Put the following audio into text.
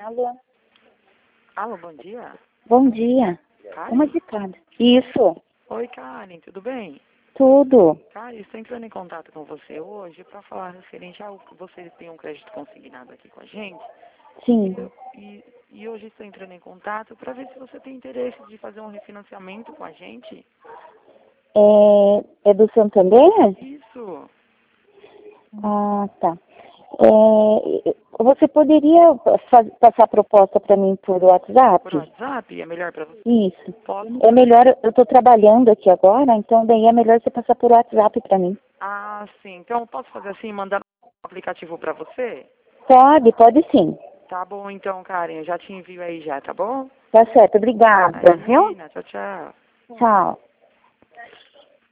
Alô? Alô, bom dia. Bom dia. Karen? Uma de cada. Isso, Oi, Karen, tudo bem? tudo. Karen, estou entrando em contato com você hoje para falar referente ao que você tem um crédito consignado aqui com a gente. Sim. E hoje estou entrando em contato para ver se você tem interesse de fazer um refinanciamento com a gente. É do Santander? Isso. Ah, tá. Você poderia passar a proposta para mim por WhatsApp? Por WhatsApp é melhor para você? Isso. Posso? É melhor, eu estou trabalhando aqui agora, então daí é melhor você passar por WhatsApp para mim. Ah, sim. Então, posso fazer assim, mandar um aplicativo para você? Pode sim. Tá bom, então, Karen, eu já te envio aí já, tá bom? Tá certo, obrigada, viu? Imagina, tchau, tchau. Tchau.